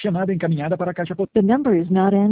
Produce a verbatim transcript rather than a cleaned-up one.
Chamada encaminhada para a caixa postal. The number is not